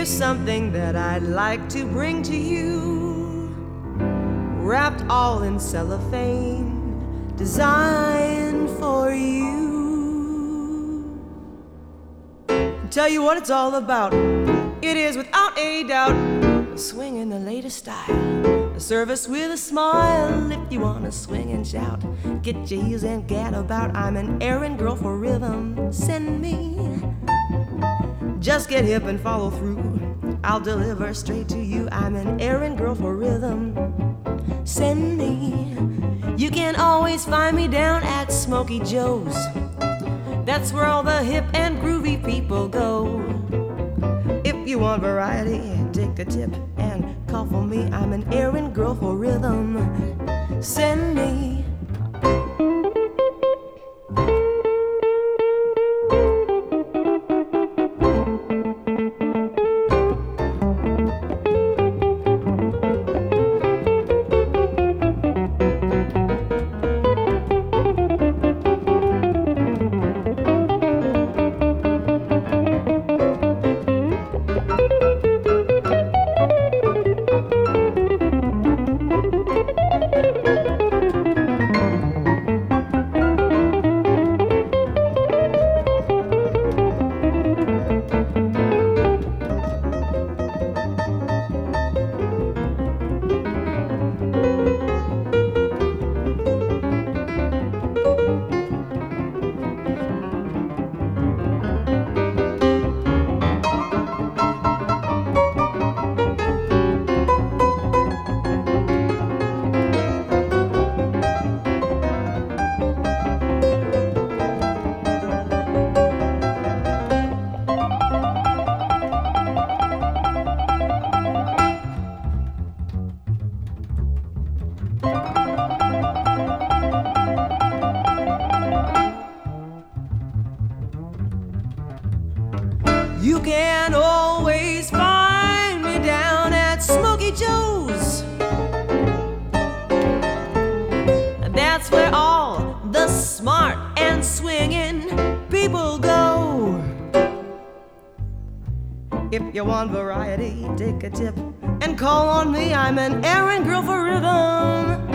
something that I'd like to bring to you, wrapped all in cellophane, designed for you. Tell you what it's all about. It is without a doubt a swing in the latest style, a service with a smile. If you wanna swing and shout, get your heels and gad about. I'm an errand girl for rhythm. Send me. Just get hip and follow through. I'll deliver straight to you. I'm an errand girl for rhythm. Send me. You can always find me down at Smokey Joe's. That's where all the hip and groovy people go. If you want variety, take a tip and call for me. I'm an errand girl for rhythm. Send me. You can always find me down at Smokey Joe's. That's where all the smart and swinging people go. If you want variety, take a tip and call on me. I'm an errand girl for rhythm.